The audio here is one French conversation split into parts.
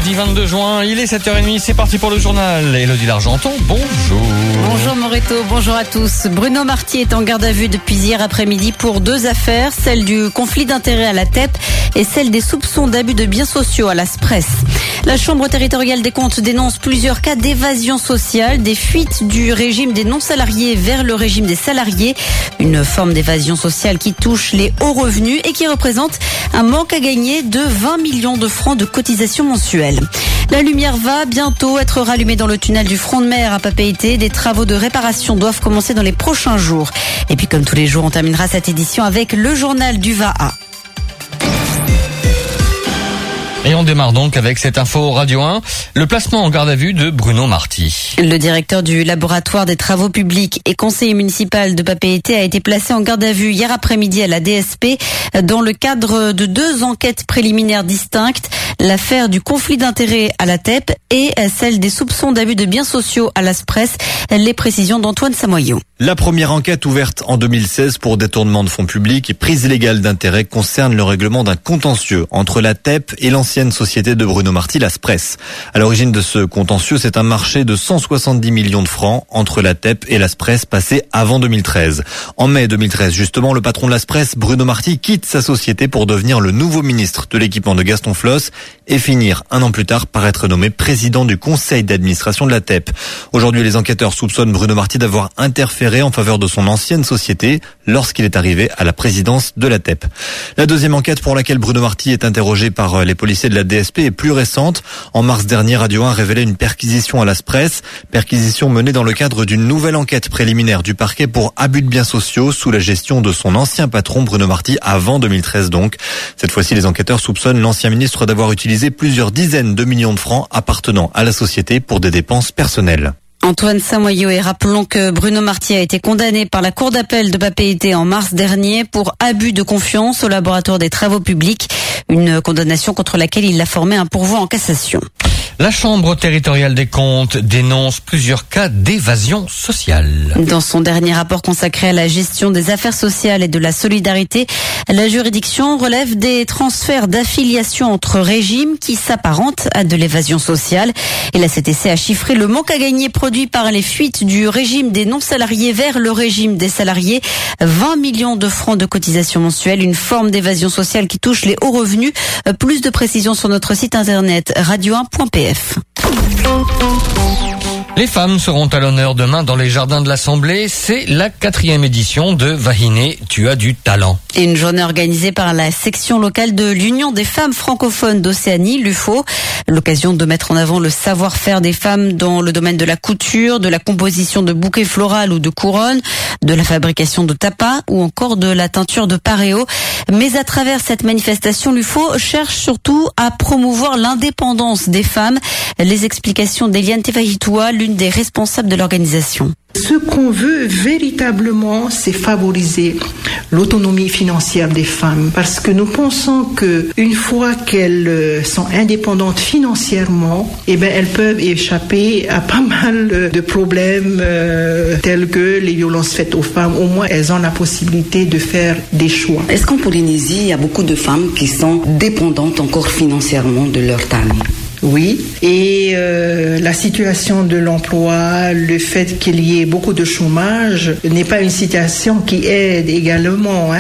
Jeudi 22 juin, il est 7h30, c'est parti pour le journal. Élodie Largenton, bonjour. Bonjour Moreto, bonjour à tous. Bruno Marty est en garde à vue depuis hier après-midi pour deux affaires, celle du conflit d'intérêts à la TEP et celle des soupçons d'abus de biens sociaux à la Spress. La Chambre territoriale des comptes dénonce plusieurs cas d'évasion sociale, des fuites du régime des non-salariés vers le régime des salariés, une forme d'évasion sociale qui touche les hauts revenus et qui représente un manque à gagner de 20 millions de francs de cotisation mensuelle. La lumière va bientôt être rallumée dans le tunnel du front de mer à Papeete. Des travaux de réparation doivent commencer dans les prochains jours. Et puis comme tous les jours, on terminera cette édition avec le journal du VAA. Et on démarre donc avec cette info Radio 1, le placement en garde à vue de Bruno Marty. Le directeur du laboratoire des travaux publics et conseiller municipal de Papeete a été placé en garde à vue hier après-midi à la DSP dans le cadre de deux enquêtes préliminaires distinctes, l'affaire du conflit d'intérêts à la TEP et celle des soupçons d'abus de biens sociaux à la Spress. Les précisions d'Antoine Samoyau. La première enquête ouverte en 2016 pour détournement de fonds publics et prise illégale d'intérêt concerne le règlement d'un contentieux entre la TEP et l'ancienne société de Bruno Marty, la Spress. À l'origine de ce contentieux, c'est un marché de 170 millions de francs entre la TEP et la Spress passé avant 2013. En mai 2013, justement, le patron de la Spress, Bruno Marty, quitte sa société pour devenir le nouveau ministre de l'équipement de Gaston Floss et finir un an plus tard par être nommé président du conseil d'administration de la TEP. Aujourd'hui, les enquêteurs soupçonnent Bruno Marty d'avoir interféré en faveur de son ancienne société lorsqu'il est arrivé à la présidence de la TEP. La deuxième enquête pour laquelle Bruno Marty est interrogé par les policiers de la DSP est plus récente. En mars dernier, Radio 1 révélait une perquisition à la Spress, perquisition menée dans le cadre d'une nouvelle enquête préliminaire du parquet pour abus de biens sociaux sous la gestion de son ancien patron Bruno Marty avant 2013 donc. Cette fois-ci, les enquêteurs soupçonnent l'ancien ministre d'avoir utilisé plusieurs dizaines de millions de francs appartenant à la société pour des dépenses personnelles. Antoine Samoyau, et rappelons que Bruno Marty a été condamné par la cour d'appel de Papeete en mars dernier pour abus de confiance au laboratoire des travaux publics, une condamnation contre laquelle il a formé un pourvoi en cassation. La Chambre territoriale des comptes dénonce plusieurs cas d'évasion sociale. Dans son dernier rapport consacré à la gestion des affaires sociales et de la solidarité, la juridiction relève des transferts d'affiliation entre régimes qui s'apparentent à de l'évasion sociale. Et la CTC a chiffré le manque à gagner produit par les fuites du régime des non-salariés vers le régime des salariés. 20 millions de francs de cotisation mensuelle, une forme d'évasion sociale qui touche les hauts revenus. Plus de précisions sur notre site internet radio1.pf. Les femmes seront à l'honneur demain dans les jardins de l'Assemblée. C'est la 4e édition de Vahiné, tu as du talent. Et une journée organisée par la section locale de l'Union des femmes francophones d'Océanie, l'UFO. L'occasion de mettre en avant le savoir-faire des femmes dans le domaine de la couture, de la composition de bouquets floraux ou de couronnes, de la fabrication de tapas ou encore de la teinture de paréo. Mais à travers cette manifestation, l'UFO cherche surtout à promouvoir l'indépendance des femmes. Les explications d'Eliane Tevahitoua, l'une des responsables de l'organisation. Ce qu'on veut véritablement, c'est favoriser l'autonomie financière des femmes, parce que nous pensons que une fois qu'elles sont indépendantes financièrement, elles peuvent échapper à pas mal de problèmes tels que les violences faites aux femmes. Au moins, elles ont la possibilité de faire des choix. Est-ce qu'en Polynésie, il y a beaucoup de femmes qui sont dépendantes encore financièrement de leur talent? Oui, et la situation de l'emploi, le fait qu'il y ait beaucoup de chômage n'est pas une situation qui aide également.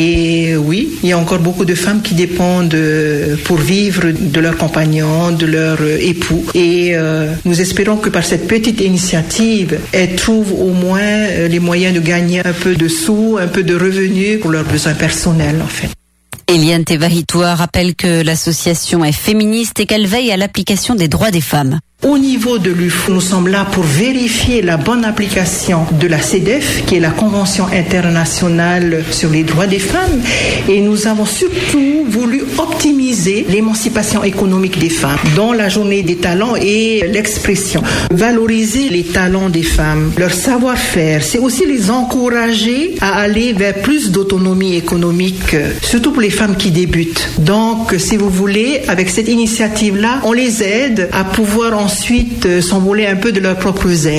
Et oui, il y a encore beaucoup de femmes qui dépendent pour vivre de leur compagnon, de leur époux. Et nous espérons que par cette petite initiative, elles trouvent au moins les moyens de gagner un peu de sous, un peu de revenus pour leurs besoins personnels en fait. Eliane Tevahitoua rappelle que l'association est féministe et qu'elle veille à l'application des droits des femmes. Au niveau de l'UFO, nous sommes là pour vérifier la bonne application de la CEDEF, qui est la Convention internationale sur les droits des femmes. Et nous avons surtout voulu optimiser l'émancipation économique des femmes dans la journée des talents et l'expression. Valoriser les talents des femmes, leur savoir-faire, c'est aussi les encourager à aller vers plus d'autonomie économique, surtout pour les femmes qui débutent. Donc, si vous voulez, avec cette initiative-là, on les aide à pouvoir ensuite s'envoler un peu de leurs propres ailes.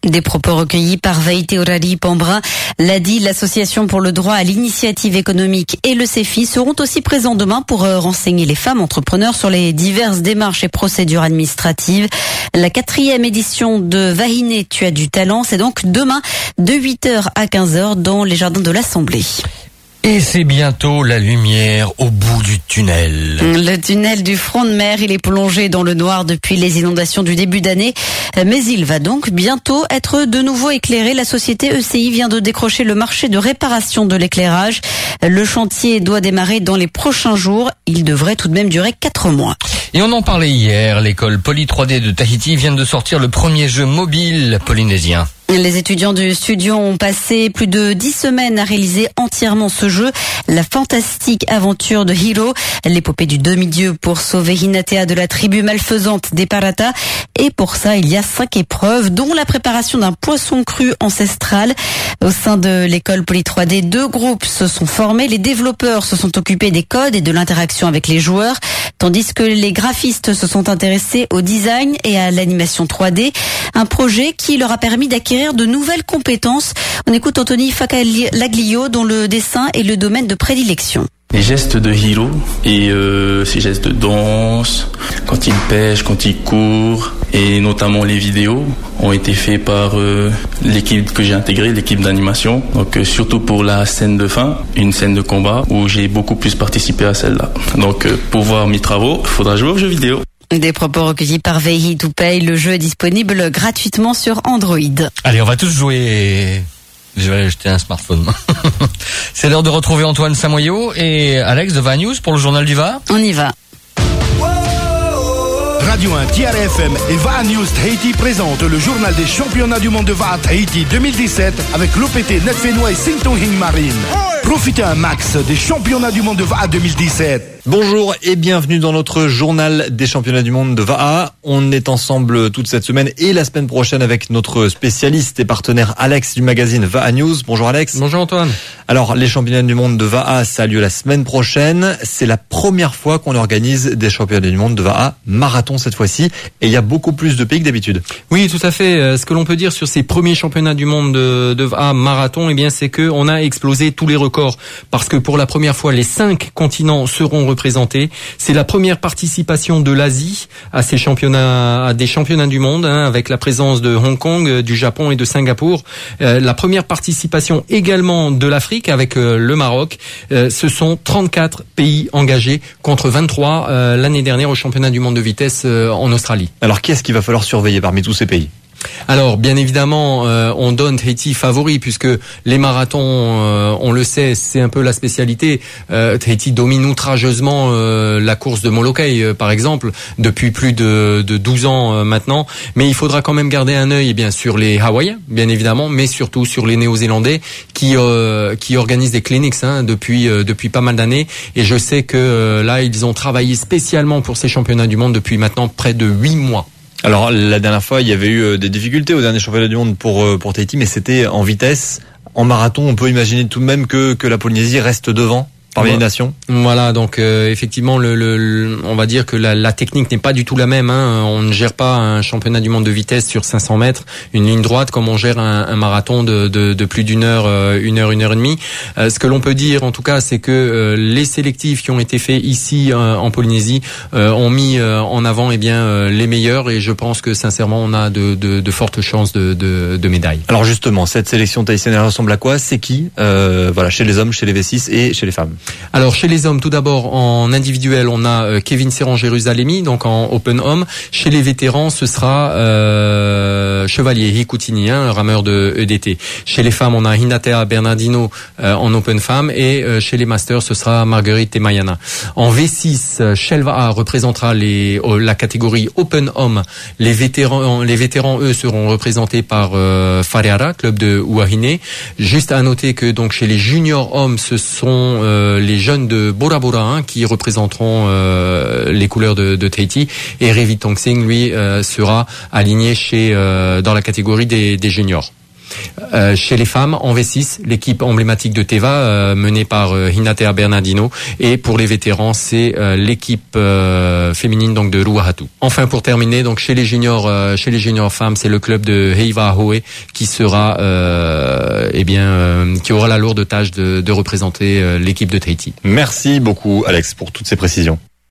Des propos recueillis par Vaïté Orali Pambrin. L'ADI, l'Association pour le droit à l'initiative économique et le CEFI seront aussi présents demain pour renseigner les femmes entrepreneurs sur les diverses démarches et procédures administratives. La 4e édition de Vahiné, tu as du talent, c'est donc demain de 8h à 15h dans les jardins de l'Assemblée. Et c'est bientôt la lumière au bout du tunnel. Le tunnel du front de mer, il est plongé dans le noir depuis les inondations du début d'année. Mais il va donc bientôt être de nouveau éclairé. La société ECI vient de décrocher le marché de réparation de l'éclairage. Le chantier doit démarrer dans les prochains jours. Il devrait tout de même durer 4 mois. Et on en parlait hier, l'école Poly 3D de Tahiti vient de sortir le premier jeu mobile polynésien. Les étudiants du studio ont passé plus de 10 semaines à réaliser entièrement ce jeu, la fantastique aventure de Hiro, l'épopée du demi-dieu pour sauver Hinatea de la tribu malfaisante des Parata. Et pour ça, il y a 5 épreuves, dont la préparation d'un poisson cru ancestral. Au sein de l'école Poly 3D, 2 groupes se sont formés. Les développeurs se sont occupés des codes et de l'interaction avec les joueurs, tandis que les graphistes se sont intéressés au design et à l'animation 3D. Un projet qui leur a permis d'acquérir de nouvelles compétences. On écoute Anthony Facalaglio, dont le dessin est le domaine de prédilection. Les gestes de Hiro et ses gestes de danse, quand il pêche, quand il court, et notamment les vidéos ont été faits par l'équipe que j'ai intégrée, l'équipe d'animation. Donc surtout pour la scène de fin, une scène de combat où j'ai beaucoup plus participé à celle-là. Donc pour voir mes travaux, il faudra jouer aux jeux vidéo. Des propos recueillis par Vehi to Pay. Le jeu est disponible gratuitement sur Android. Allez, on va tous jouer. Je vais aller acheter un smartphone. C'est l'heure de retrouver Antoine Samoyo et Alex de VA News pour le journal du VA. On y va. Radio 1, TRFM et VA News Tahiti présentent le journal des championnats du monde de VA Tahiti 2017 avec l'OPT Netfenois et Singtonghing Marine. Profitez un max des championnats du monde de VA 2017. Bonjour et bienvenue dans notre journal des championnats du monde de VAA. On est ensemble toute cette semaine et la semaine prochaine avec notre spécialiste et partenaire Alex du magazine VAA News. Bonjour Alex. Bonjour Antoine. Alors les championnats du monde de VAA, ça a lieu la semaine prochaine. C'est la première fois qu'on organise des championnats du monde de VAA marathon cette fois-ci et il y a beaucoup plus de pays que d'habitude. Oui, tout à fait. Ce que l'on peut dire sur ces premiers championnats du monde de VAA marathon, eh bien c'est que on a explosé tous les records parce que pour la première fois les 5 continents seront représentés. C'est la première participation de l'Asie à ces championnats, à des championnats du monde, avec la présence de Hong Kong, du Japon et de Singapour. La première participation également de l'Afrique avec le Maroc. Ce sont 34 pays engagés contre 23 l'année dernière au championnat du monde de vitesse en Australie. Alors qu'est-ce qu'il va falloir surveiller parmi tous ces pays ? Alors, bien évidemment, on donne Tahiti favori puisque les marathons, on le sait, c'est un peu la spécialité. Tahiti domine outrageusement la course de Molokai, par exemple, depuis plus de 12 ans maintenant. Mais il faudra quand même garder un œil, bien sur les Hawaïens, bien évidemment, mais surtout sur les Néo-Zélandais qui organisent des clinics depuis pas mal d'années. Et je sais que là, ils ont travaillé spécialement pour ces championnats du monde depuis maintenant près de 8 mois. Alors la dernière fois, il y avait eu des difficultés au dernier championnat du monde pour Tahiti, mais c'était en vitesse. En marathon, on peut imaginer tout de même que la Polynésie reste devant parmi les nations. Voilà, donc effectivement, on va dire que la technique n'est pas du tout la même. On ne gère pas un championnat du monde de vitesse sur 500 mètres, une ligne droite, comme on gère un marathon de plus d'une heure, une heure et demie. Ce que l'on peut dire, en tout cas, c'est que les sélectifs qui ont été faits ici en Polynésie ont mis en avant les meilleurs, et je pense que sincèrement, on a de fortes chances de médailles. Alors justement, cette sélection tahitienne ressemble à quoi ? C'est qui chez les hommes, chez les V6 et chez les femmes. Alors chez les hommes, tout d'abord en individuel, on a Kevin Serran-Jérusalemi, donc en Open Homme. Chez les vétérans, ce sera Chevalier Hikoutini, rameur de EDT. Chez les femmes, on a Hinatea Bernardino en Open Femme, et chez les Masters, ce sera Marguerite Mayana. En V6, Shelva représentera la catégorie Open Homme. Les vétérans, eux, seront représentés par Fareara, club de Huahine. Juste à noter que donc chez les juniors hommes, ce sont les jeunes de Bora Bora qui représenteront les couleurs de Tahiti, et Revi Tongsing lui sera aligné dans la catégorie des juniors. Chez les femmes, en V6, l'équipe emblématique de Teva, menée par Hinatea Bernardino, et pour les vétérans, c'est l'équipe féminine donc de Ruahatu. Enfin, pour terminer, donc chez les juniors femmes, c'est le club de Heiva Ahoe qui sera qui aura la lourde tâche de représenter l'équipe de Tahiti. Merci beaucoup Alex pour toutes ces précisions.